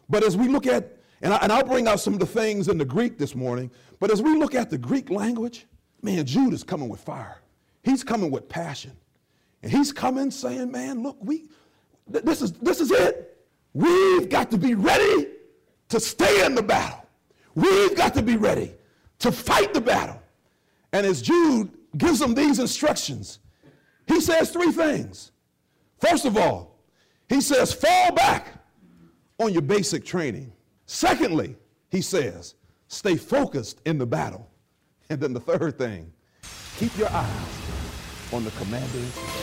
But as we look at, and I'll bring out some of the things in the Greek this morning, but as we look at the Greek language, man, Jude is coming with fire. He's coming with passion. And he's coming saying, man, look, this is it. We've got to be ready to stay in the battle. We've got to be ready to fight the battle. And as Jude gives them these instructions, he says three things. First of all, he says, fall back on your basic training. Secondly, he says, stay focused in the battle. And then the third thing, keep your eyes on the commander in chief.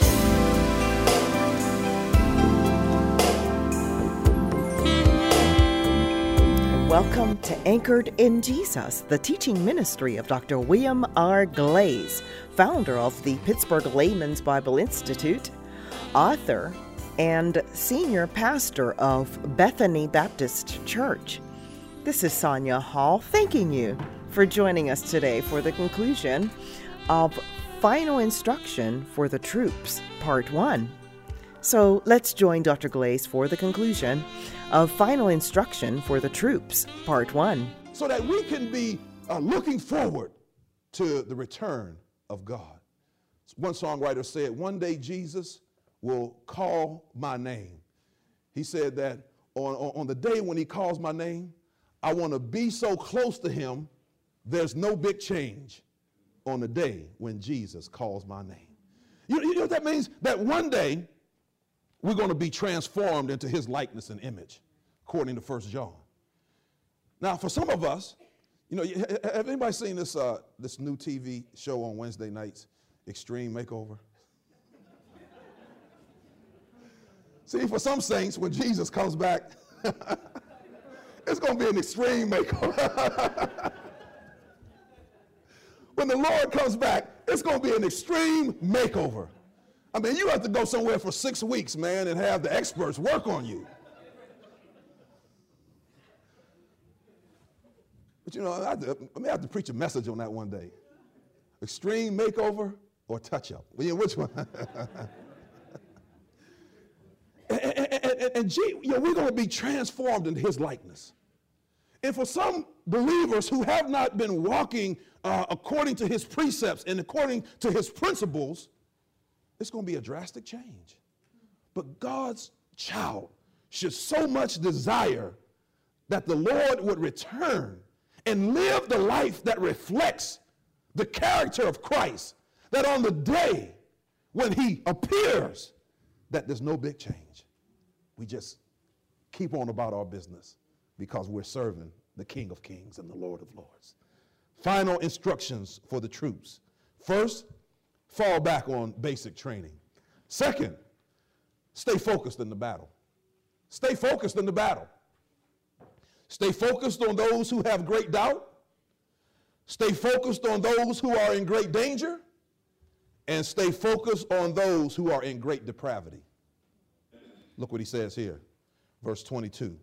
Welcome to Anchored in Jesus, the teaching ministry of Dr. William R. Glaze, founder of the Pittsburgh Layman's Bible Institute, author, and senior pastor of Bethany Baptist Church. This is Sonia Hall thanking you for joining us today for the conclusion of Final Instruction for the Troops, Part 1. So let's join Dr. Glaze for the conclusion of Final Instruction for the Troops, Part 1. So that we can be looking forward to the return of God. One songwriter said, one day Jesus will call my name. He said that on the day when he calls my name, I want to be so close to him, there's no big change on the day when Jesus calls my name. You know what that means? That one day we're going to be transformed into his likeness and image, according to 1 John. Now, for some of us, you know, have anybody seen this new TV show on Wednesday nights, Extreme Makeover? See, for some saints, when Jesus comes back, it's going to be an extreme makeover. When the Lord comes back, it's going to be an extreme makeover. I mean, you have to go somewhere for 6 weeks, man, and have the experts work on you. But you know, I may have to preach a message on that one day. Extreme makeover or touch-up? Well, yeah, which one? And we're going to be transformed into his likeness. And for some believers who have not been walking according to his precepts and according to his principles, it's going to be a drastic change. But God's child should so much desire that the Lord would return and live the life that reflects the character of Christ, that on the day when he appears, that there's no big change. We just keep on about our business because we're serving the King of Kings and the Lord of Lords. Final instructions for the troops. First, fall back on basic training. Second, stay focused in the battle. Stay focused in the battle. Stay focused on those who have great doubt. Stay focused on those who are in great danger. And stay focused on those who are in great depravity. Look what he says here, verse 22.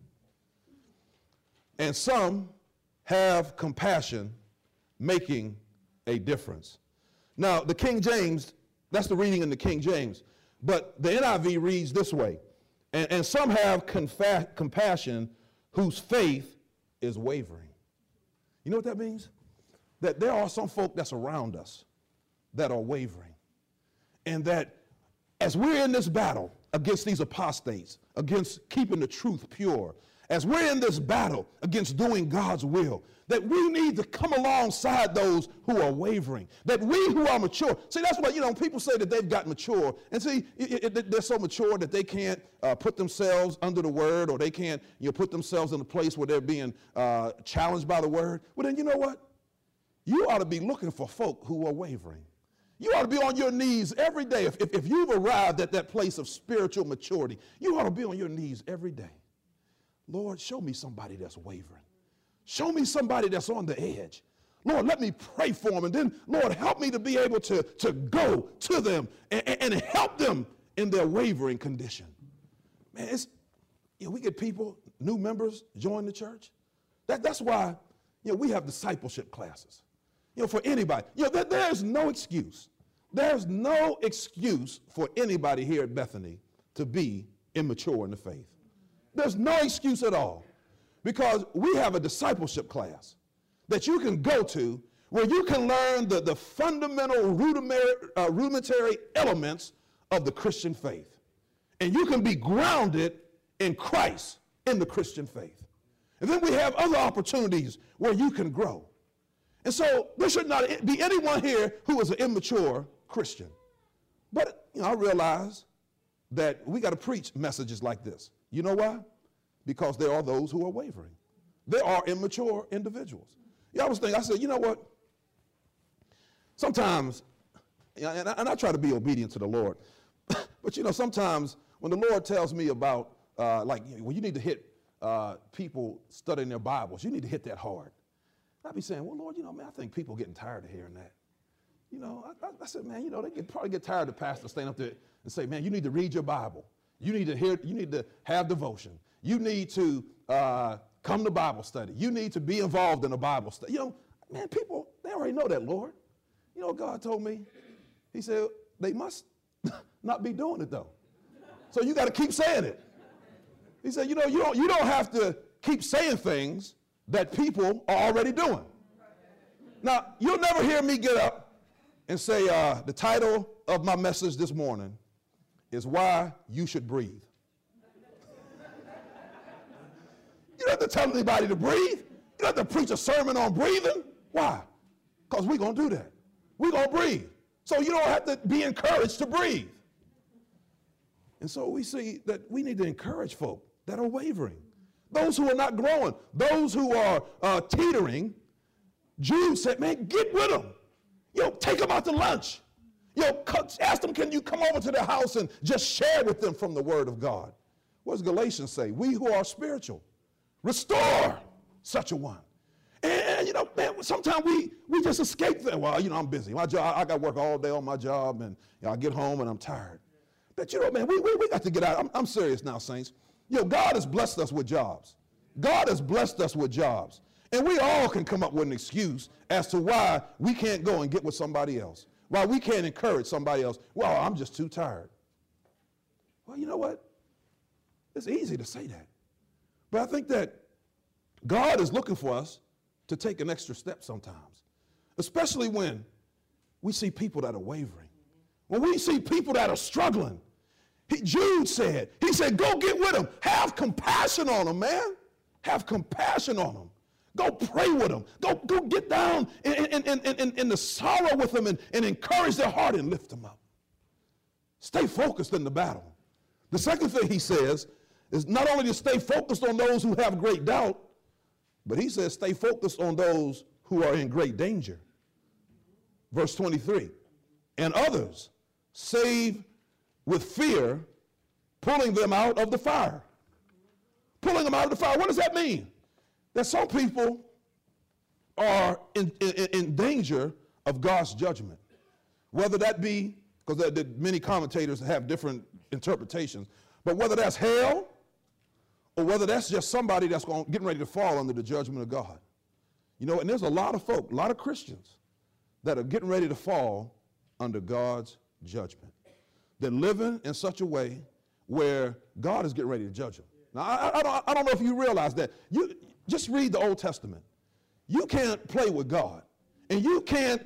And some have compassion, making a difference. Now, the King James, that's the reading in the King James, but the NIV reads this way, and some have compassion whose faith is wavering. You know what that means? That there are some folk that's around us that are wavering, and that as we're in this battle against these apostates, against keeping the truth pure, as we're in this battle against doing God's will, that we need to come alongside those who are wavering, that we who are mature. See, that's why, you know, people say that they've got mature, and see, they're so mature that they can't put themselves under the word, or they can't, put themselves in a place where they're being challenged by the word. Well, then you know what? You ought to be looking for folk who are wavering. You ought to be on your knees every day. If you've arrived at that place of spiritual maturity, you ought to be on your knees every day. Lord, show me somebody that's wavering. Show me somebody that's on the edge. Lord, let me pray for them. And then, Lord, help me to be able to go to them and help them in their wavering condition. Man, we get people, new members, join the church. That's why we have discipleship classes. For anybody. There's no excuse. There's no excuse for anybody here at Bethany to be immature in the faith. There's no excuse at all. because we have a discipleship class that you can go to where you can learn the fundamental rudimentary elements of the Christian faith. And you can be grounded in Christ in the Christian faith. And then we have other opportunities where you can grow. And so there should not be anyone here who is an immature Christian. But I realize that we got to preach messages like this. You know why? Because there are those who are wavering. There are immature individuals. I was thinking, I said, you know what? Sometimes, and I try to be obedient to the Lord, but sometimes when the Lord tells me about, when you need to hit people studying their Bibles, you need to hit that hard. I'd be saying, well, Lord, man, I think people are getting tired of hearing that. I said, man, they probably get tired of the pastor standing up there and say, man, you need to read your Bible. You need to have devotion. You need to come to Bible study. You need to be involved in a Bible study. Man, people, they already know that, Lord. You know what God told me? He said, they must not be doing it, though. So you got to keep saying it. He said, you don't have to keep saying things that people are already doing. Now, you'll never hear me get up and say, the title of my message this morning is Why You Should Breathe. You don't have to tell anybody to breathe. You don't have to preach a sermon on breathing. Why? Because we're going to do that. We're going to breathe. So you don't have to be encouraged to breathe. And so we see that we need to encourage folk that are wavering, those who are not growing, those who are teetering. Jude said, man, get with them. Take them out to lunch. Ask them, can you come over to their house and just share with them from the word of God? What does Galatians say? We who are spiritual, restore such a one. And man, sometimes we just escape that. Well, I'm busy. My job, I got to work all day on my job, and I get home and I'm tired. But man, we got to get out. I'm serious now, saints. God has blessed us with jobs. God has blessed us with jobs. And we all can come up with an excuse as to why we can't go and get with somebody else, why we can't encourage somebody else. Well, I'm just too tired. Well, you know what? It's easy to say that. But I think that God is looking for us to take an extra step sometimes, especially when we see people that are wavering. When we see people that are struggling. Jude said, go get with them. Have compassion on them, man. Have compassion on them. Go pray with them. Go get down in the sorrow with them and encourage their heart and lift them up. Stay focused in the battle. The second thing he says is not only to stay focused on those who have great doubt, but he says stay focused on those who are in great danger. Verse 23, and others save with fear, pulling them out of the fire. Pulling them out of the fire. What does that mean? That some people are in danger of God's judgment. Whether that be, because many commentators have different interpretations, but whether that's hell or whether that's just somebody that's getting ready to fall under the judgment of God. And there's a lot of folk, a lot of Christians that are getting ready to fall under God's judgment. They're living in such a way where God is getting ready to judge them. Now, I don't know if you realize that. You just read the Old Testament. You can't play with God, and you can't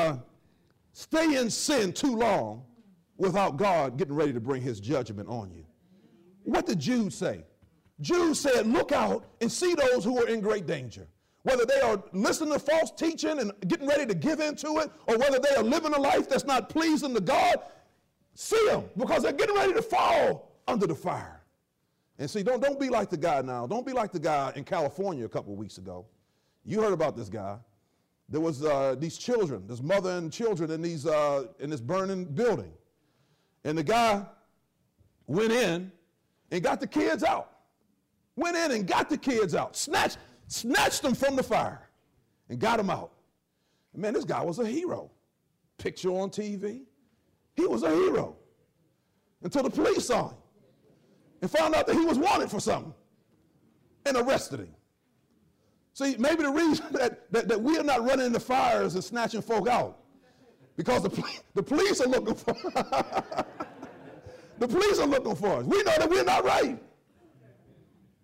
stay in sin too long without God getting ready to bring his judgment on you. What did Jude say? Jude said, look out and see those who are in great danger. Whether they are listening to false teaching and getting ready to give into it, or whether they are living a life that's not pleasing to God, see them, because they're getting ready to fall under the fire. And see, don't be like the guy now. Don't be like the guy in California a couple of weeks ago. You heard about this guy. There was these children, this mother and children in this burning building. And the guy went in and got the kids out. Went in and got the kids out. Snatched them from the fire and got them out. And man, this guy was a hero. Picture on TV. He was a hero until the police saw him and found out that he was wanted for something and arrested him. See, maybe the reason that we are not running into fires and snatching folk out because the police are looking for the police are looking for us. We know that we're not right.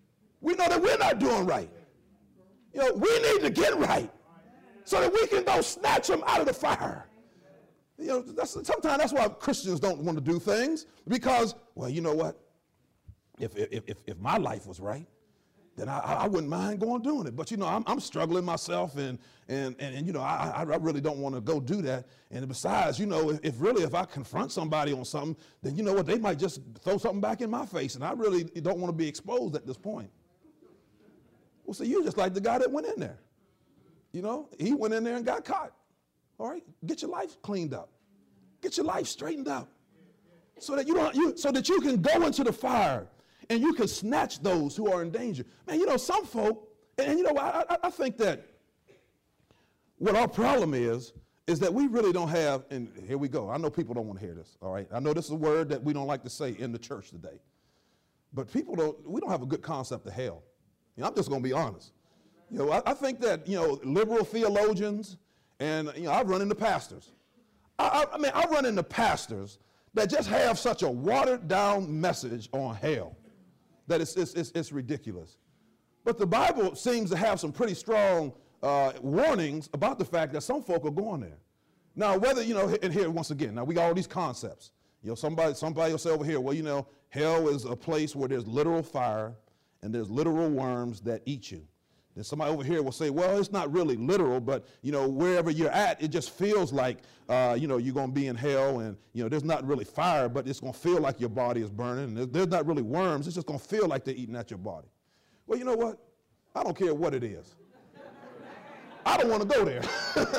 We know that we're not doing right. We need to get right so that we can go snatch them out of the fire. Sometimes that's why Christians don't want to do things, because, well, you know what? If my life was right, then I wouldn't mind going doing it. But, I'm struggling myself, and I really don't want to go do that. And besides, if I confront somebody on something, then you know what? They might just throw something back in my face, and I really don't want to be exposed at this point. Well, see, you're just like the guy that went in there. He went in there and got caught. All right, get your life cleaned up. Get your life straightened out so that you can go into the fire and you can snatch those who are in danger. Man, some folk, and I think that what our problem is that we really don't have, and here we go. I know people don't want to hear this, all right? I know this is a word that we don't like to say in the church today. But we don't have a good concept of hell. I'm just going to be honest. I think that, liberal theologians, and, I've run into pastors. I run into pastors that just have such a watered down message on hell that it's ridiculous. But the Bible seems to have some pretty strong warnings about the fact that some folk are going there. Now, whether, and here once again, now we got all these concepts. Somebody will say over here, well, hell is a place where there's literal fire and there's literal worms that eat you. Then somebody over here will say, well, it's not really literal, but, wherever you're at, it just feels like, you're going to be in hell, and, there's not really fire, but it's going to feel like your body is burning. And there's not really worms. It's just going to feel like they're eating at your body. Well, you know what? I don't care what it is. I don't want to go there.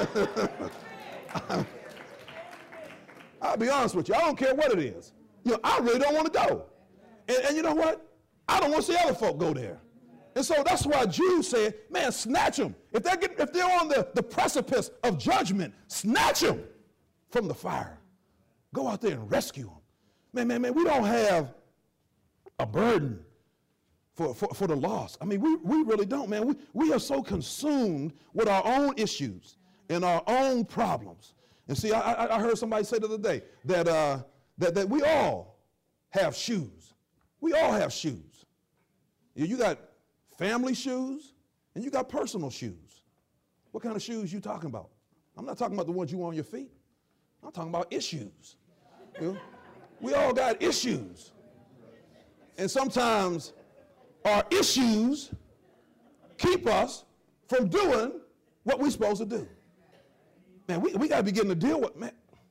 I'll be honest with you. I don't care what it is. I really don't want to go. And you know what? I don't want to see other folk go there. And so that's why Jude said, man, snatch them. If they're on the precipice of judgment, snatch them from the fire. Go out there and rescue them. Man, we don't have a burden for the lost. I mean, we really don't, man. We are so consumed with our own issues and our own problems. And see, I heard somebody say the other day that we all have shoes. We all have shoes. You got family shoes and you got personal shoes. What kind of shoes you talking about? I'm not talking about the ones you wear on your feet. I'm talking about issues. We all got issues. And sometimes our issues keep us from doing what we're supposed to do. Man, we got to begin to deal with,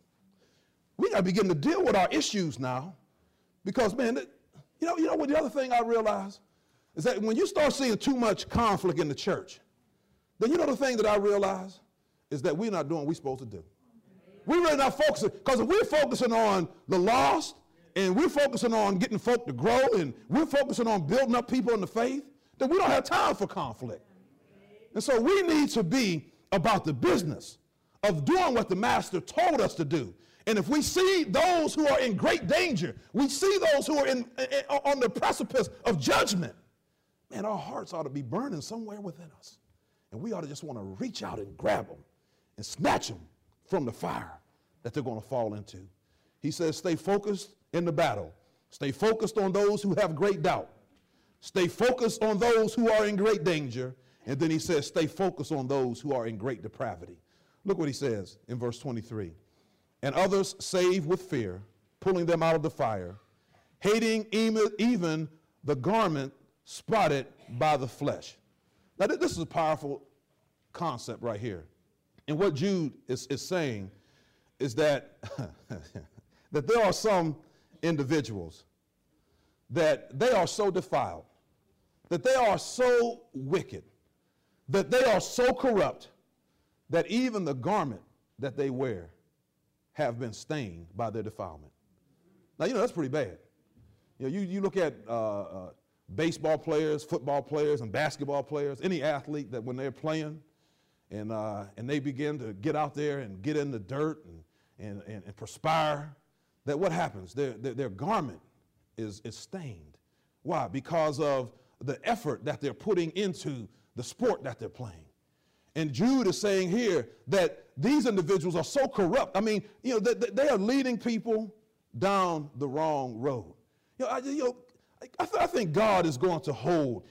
we got to begin to deal with our issues now, because, man, you know what the other thing I realize is that when you start seeing too much conflict in the church, then the thing that I realize is that we're not doing what we're supposed to do. We're really not focusing, because if we're focusing on the lost, and we're focusing on getting folk to grow, and we're focusing on building up people in the faith, then we don't have time for conflict. And so we need to be about the business of doing what the Master told us to do. And if we see those who are in great danger, we see those who are on the precipice of judgment, man, our hearts ought to be burning somewhere within us. And we ought to just want to reach out and grab them and snatch them from the fire that they're going to fall into. He says, stay focused in the battle. Stay focused on those who have great doubt. Stay focused on those who are in great danger. And then he says, stay focused on those who are in great depravity. Look what he says in verse 23. And others save with fear, pulling them out of the fire, hating even the garment spotted by the flesh. Now, this is a powerful concept right here. And what Jude is saying is that, that there are some individuals that they are so defiled, that they are so wicked, that they are so corrupt, that even the garment that they wear have been stained by their defilement. Now, that's pretty bad. You look at baseball players, football players, and basketball players, any athlete that when they're playing and they begin to get out there and get in the dirt and perspire, that what happens? Their garment is stained. Why? Because of the effort that they're putting into the sport that they're playing. And Jude is saying here that these individuals are so corrupt. I mean, they are leading people down the wrong road. I think God is going to hold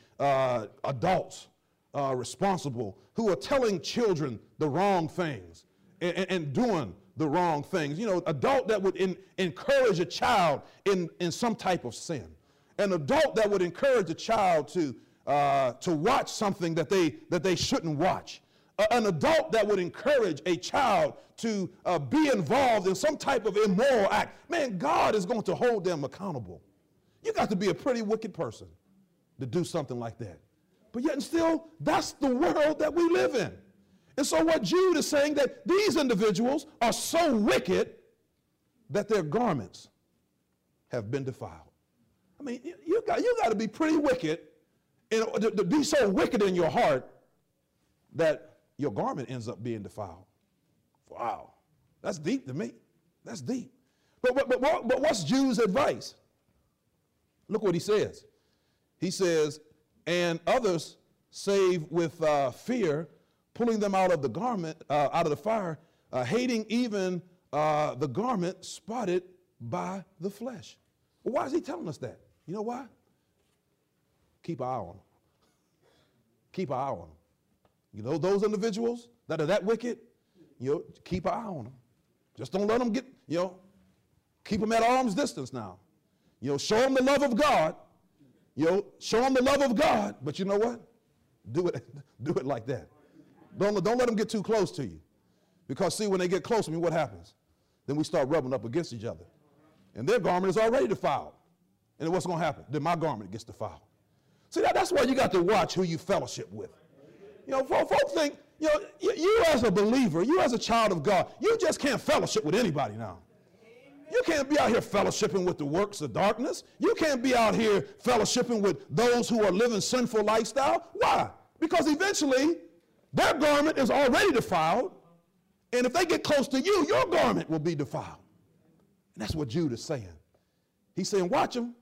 adults responsible who are telling children the wrong things and doing the wrong things. You know, adult that would encourage a child in some type of sin. An adult that would encourage a child to watch something that they shouldn't watch. An adult that would encourage a child to be involved in some type of immoral act. Man, God is going to hold them accountable. You got to be a pretty wicked person to do something like that. But yet and still, that's the world that we live in. And so what Jude is saying, that these individuals are so wicked that their garments have been defiled. I mean, you got to be pretty wicked to be so wicked in your heart that your garment ends up being defiled. Wow, that's deep to me. That's deep. But what's Jude's advice? Look what he says. He says, and others save with fear, pulling them out of the garment, out of the fire, hating even the garment spotted by the flesh. Well, why is he telling us that? You know why? Keep an eye on them. Keep an eye on them. You know, those individuals that are that wicked, you know, keep an eye on them. Just don't let them get, you know, keep them at arm's distance now. You know, show them the love of God. You know, show them the love of God. But you know what? Do it like that. Don't let them get too close to you. Because see, when they get close to me, what happens? Then we start rubbing up against each other. And their garment is already defiled. And then what's going to happen? Then my garment gets defiled. See, that's why you got to watch who you fellowship with. You know, folks think, you know, you as a believer, you as a child of God, you just can't fellowship with anybody now. You can't be out here fellowshipping with the works of darkness. You can't be out here fellowshipping with those who are living sinful lifestyle. Why? Because eventually their garment is already defiled, and if they get close to you, your garment will be defiled. And that's what Jude is saying. He's saying, watch them,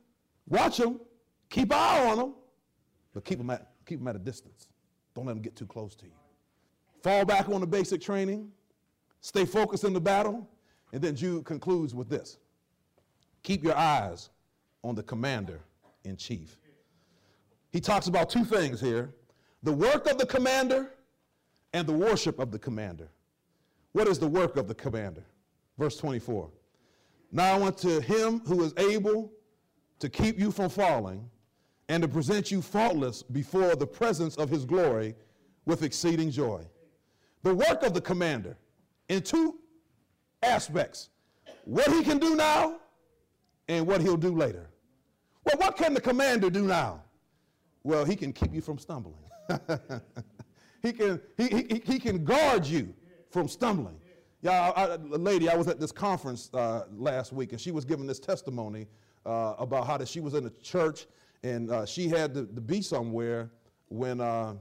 keep an eye on them, but keep them at a distance. Don't let them get too close to you. Fall back on the basic training, stay focused in the battle, and then Jude concludes with this. Keep your eyes on the commander-in-chief. He talks about two things here, the work of the commander and the worship of the commander. What is the work of the commander? Verse 24. Now unto him who is able to keep you from falling and to present you faultless before the presence of his glory with exceeding joy. The work of the commander in two aspects, what he can do now and what he'll do later. Well, what can the commander do now? Well, he can keep you from stumbling. he can guard you from stumbling. Yeah, a lady, I was at this conference last week, and she was giving this testimony about how that she was in a church, and she had to be somewhere when the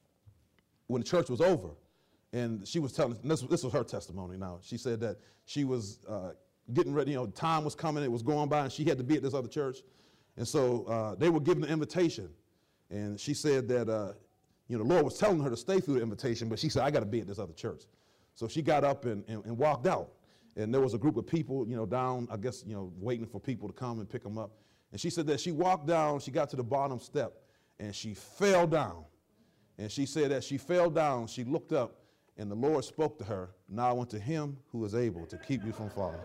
church was over. And she was telling, this was her testimony now. She said that she was getting ready, you know, time was coming, it was going by, and she had to be at this other church. And so they were giving the invitation. And she said that, you know, the Lord was telling her to stay through the invitation, but she said, I got to be at this other church. So she got up and walked out. And there was a group of people, you know, down, I guess, you know, waiting for people to come and pick them up. And she said that she walked down, she got to the bottom step, and she fell down. And she said that she fell down, she looked up, and the Lord spoke to her, now unto him who is able to keep you from falling.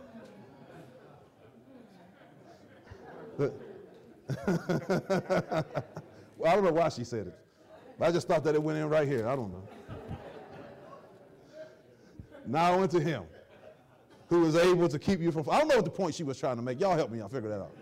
Well, I don't know why she said it. But I just thought that it went in right here. I don't know. Now unto him who is able to keep you from falling. I don't know what the point she was trying to make. Y'all help me. I'll figure that out.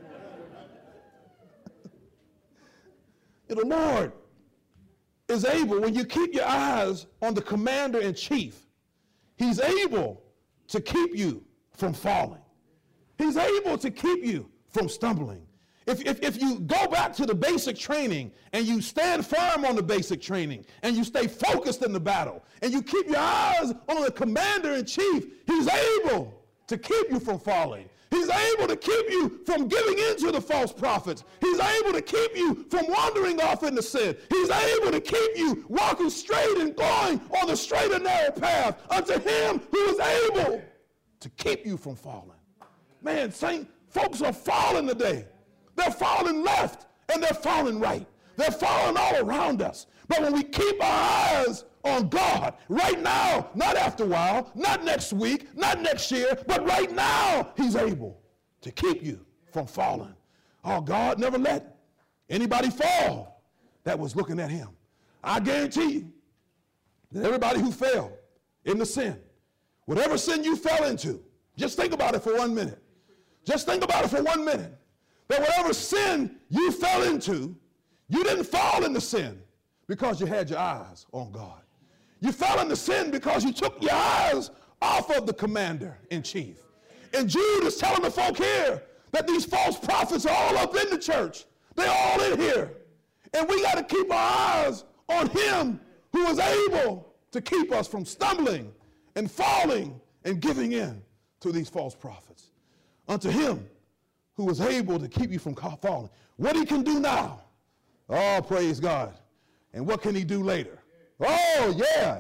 The Lord is able, when you keep your eyes on the commander-in-chief, he's able to keep you from falling. He's able to keep you from stumbling. If you go back to the basic training and you stand firm on the basic training and you stay focused in the battle and you keep your eyes on the commander-in-chief, he's able to keep you from falling. He's able to keep you from giving in to the false prophets. He's able to keep you from wandering off into sin. He's able to keep you walking straight and going on the straight and narrow path unto him who is able to keep you from falling. Man, folks are falling today. They're falling left and they're falling right. They're falling all around us. But when we keep our eyes on God, right now, not after a while, not next week, not next year, but right now, he's able to keep you from falling. Oh, God never let anybody fall that was looking at him. I guarantee you that everybody who fell into sin, whatever sin you fell into, just think about it for 1 minute. Just think about it for 1 minute. That whatever sin you fell into, you didn't fall into sin because you had your eyes on God. You fell into sin because you took your eyes off of the commander in chief. And Jude is telling the folk here that these false prophets are all up in the church. They're all in here. And we got to keep our eyes on him who is able to keep us from stumbling and falling and giving in to these false prophets. Unto him who is able to keep you from falling. What he can do now, oh, praise God. And what can he do later? Oh, yeah.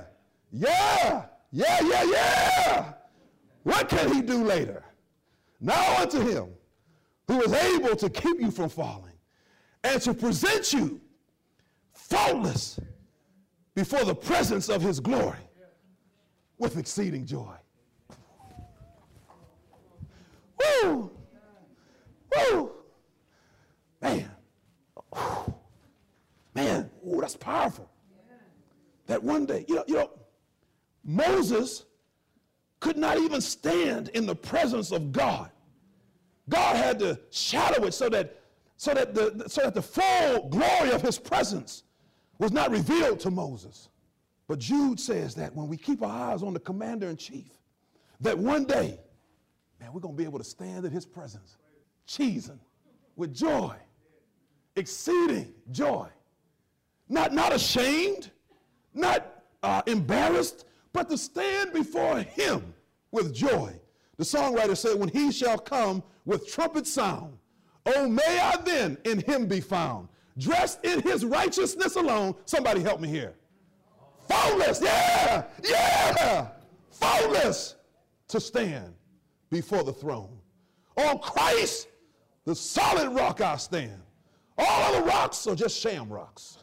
What can he do later? Now unto him who is able to keep you from falling and to present you faultless before the presence of his glory with exceeding joy. Woo! Woo! Man. Man, ooh, that's powerful. That one day, you know, Moses could not even stand in the presence of God. God had to shadow it so that the full glory of his presence was not revealed to Moses. But Jude says that when we keep our eyes on the commander in chief, that one day, man, we're going to be able to stand in his presence, cheesing with joy, exceeding joy. Not ashamed, not embarrassed, but to stand before him with joy. The songwriter said, when he shall come with trumpet sound, oh, may I then in him be found, dressed in his righteousness alone. Somebody help me here. Faultless, yeah, faultless to stand before the throne. On Christ, the solid rock I stand. All other rocks are just sham rocks.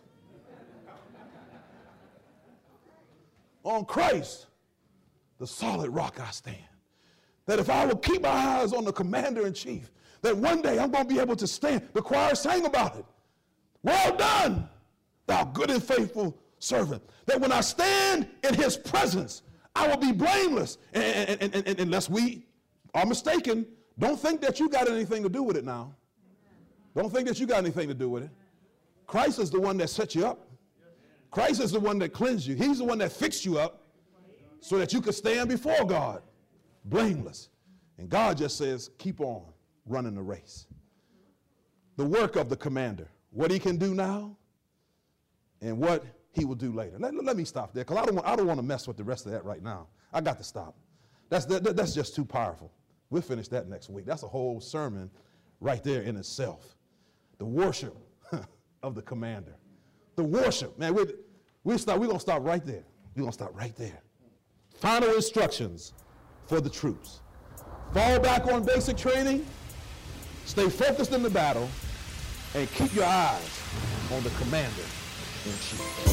On Christ, the solid rock I stand. That if I will keep my eyes on the commander in chief, that one day I'm going to be able to stand. The choir sang about it. Well done, thou good and faithful servant. That when I stand in his presence, I will be blameless. And unless we are mistaken, don't think that you got anything to do with it now. Don't think that you got anything to do with it. Christ is the one that set you up. Christ is the one that cleansed you. He's the one that fixed you up so that you could stand before God blameless. And God just says, keep on running the race. The work of the commander, what he can do now and what he will do later. Let me stop there, because I don't want to mess with the rest of that right now. I got to stop. That's just too powerful. We'll finish that next week. That's a whole sermon right there in itself. The worship of the commander. The worship, man, we're going to stop right there. We're going to stop right there. Final instructions for the troops. Fall back on basic training, stay focused in the battle, and keep your eyes on the commander in chief.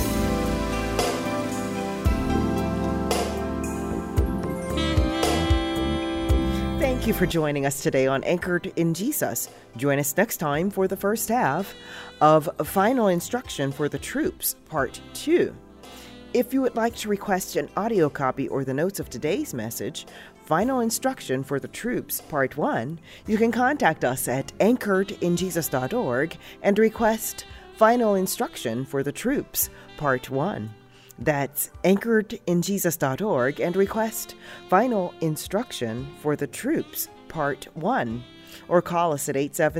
Thank you for joining us today on Anchored in Jesus. Join us next time for the first half of Final Instruction for the Troops, Part 2. If you would like to request an audio copy or the notes of today's message, Final Instruction for the Troops, Part 1, you can contact us at anchoredinjesus.org and request Final Instruction for the Troops, Part 1. That's anchoredinjesus.org and request Final Instruction for the Troops, Part 1. Or call us at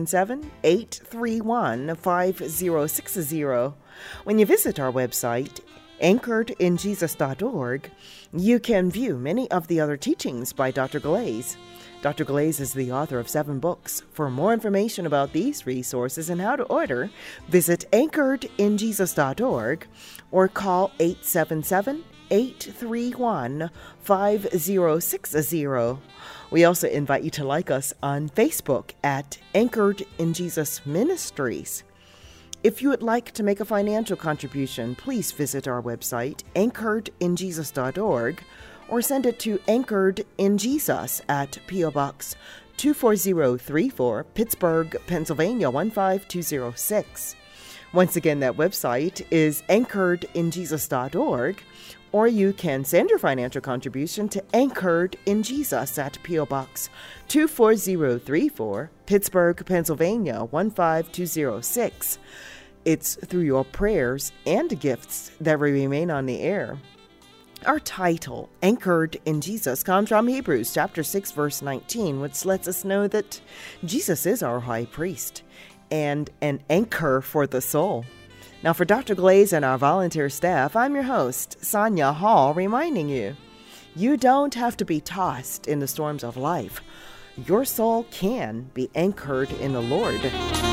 877-831-5060. When you visit our website, anchoredinjesus.org, you can view many of the other teachings by Dr. Glaze. Dr. Glaze is the author of 7 books. For more information about these resources and how to order, visit anchoredinjesus.org or call 877-831-5060. We also invite you to like us on Facebook at Anchored in Jesus Ministries. If you would like to make a financial contribution, please visit our website, anchoredinjesus.org, or send it to Anchored in Jesus at P.O. Box 24034, Pittsburgh, Pennsylvania 15206. Once again, that website is anchoredinjesus.org, or you can send your financial contribution to Anchored in Jesus at P.O. Box 24034, Pittsburgh, Pennsylvania 15206. It's through your prayers and gifts that we remain on the air. Our title, Anchored in Jesus, comes from Hebrews chapter 6, verse 19, which lets us know that Jesus is our high priest and an anchor for the soul. Now, for Dr. Glaze and our volunteer staff, I'm your host, Sonia Hall, reminding you, you don't have to be tossed in the storms of life. Your soul can be anchored in the Lord.